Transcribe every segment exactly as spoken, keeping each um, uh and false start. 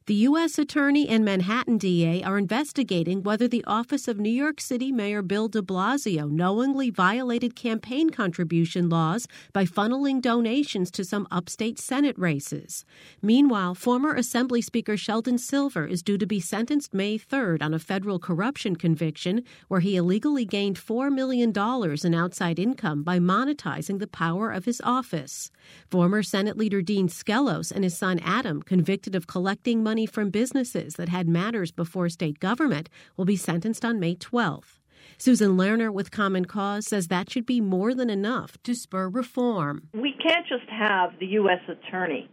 The U S Attorney and Manhattan D A are investigating whether the office of New York City Mayor Bill de Blasio knowingly violated campaign contribution laws by funneling donations to some upstate Senate races. Meanwhile, former Assembly Speaker Sheldon Silver is due to be sentenced May third on a federal corruption conviction where he illegally gained four million dollars in outside income by monetizing the power of his office. Former Senate Leader Dean Skelos and his son Adam, convicted of collecting money from businesses that had matters before state government, will be sentenced on May twelfth. Susan Lerner with Common Cause says that should be more than enough to spur reform. We can't just have the U S attorney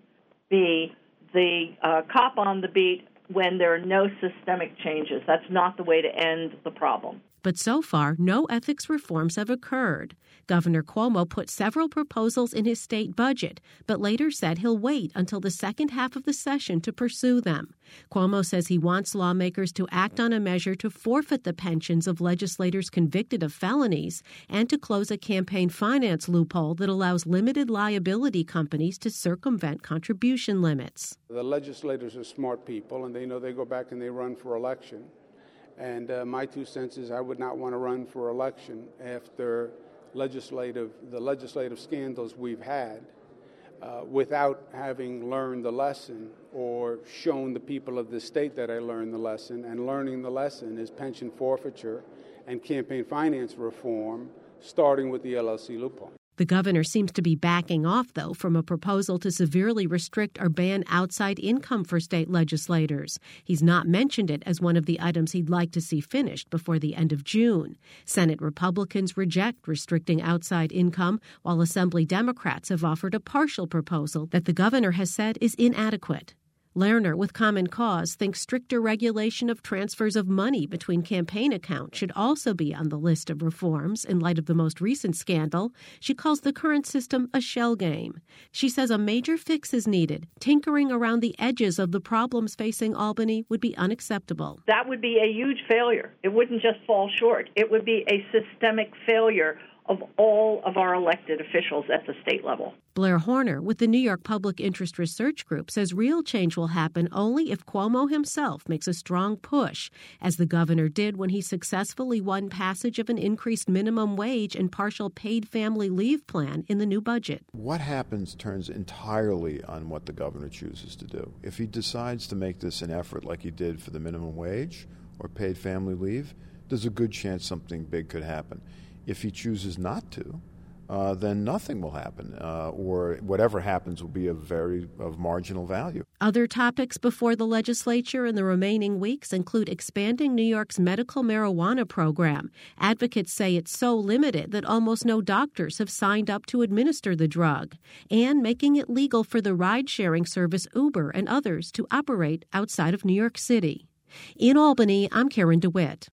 be the uh, cop on the beat when there are no systemic changes. That's not the way to end the problem. But so far, no ethics reforms have occurred. Governor Cuomo put several proposals in his state budget, but later said he'll wait until the second half of the session to pursue them. Cuomo says he wants lawmakers to act on a measure to forfeit the pensions of legislators convicted of felonies and to close a campaign finance loophole that allows limited liability companies to circumvent contribution limits. The legislators are smart people, and they know they go back and they run for election. And uh, my two cents is I would not want to run for election after legislative the legislative scandals we've had uh, without having learned the lesson or shown the people of the state that I learned the lesson. And learning the lesson is pension forfeiture and campaign finance reform, starting with the L L C loophole. The governor seems to be backing off, though, from a proposal to severely restrict or ban outside income for state legislators. He's not mentioned it as one of the items he'd like to see finished before the end of June. Senate Republicans reject restricting outside income, while Assembly Democrats have offered a partial proposal that the governor has said is inadequate. Lerner with Common Cause thinks stricter regulation of transfers of money between campaign accounts should also be on the list of reforms in light of the most recent scandal. She calls the current system a shell game. She says a major fix is needed. Tinkering around the edges of the problems facing Albany would be unacceptable. That would be a huge failure. It wouldn't just fall short. It would be a systemic failure of all of our elected officials at the state level. Blair Horner with the New York Public Interest Research Group says real change will happen only if Cuomo himself makes a strong push, as the governor did when he successfully won passage of an increased minimum wage and partial paid family leave plan in the new budget. What happens turns entirely on what the governor chooses to do. If he decides to make this an effort like he did for the minimum wage or paid family leave, there's a good chance something big could happen. If he chooses not to, uh, then nothing will happen, uh, or whatever happens will be of very of marginal value. Other topics before the legislature in the remaining weeks include expanding New York's medical marijuana program. Advocates say it's so limited that almost no doctors have signed up to administer the drug, and making it legal for the ride-sharing service Uber and others to operate outside of New York City. In Albany, I'm Karen DeWitt.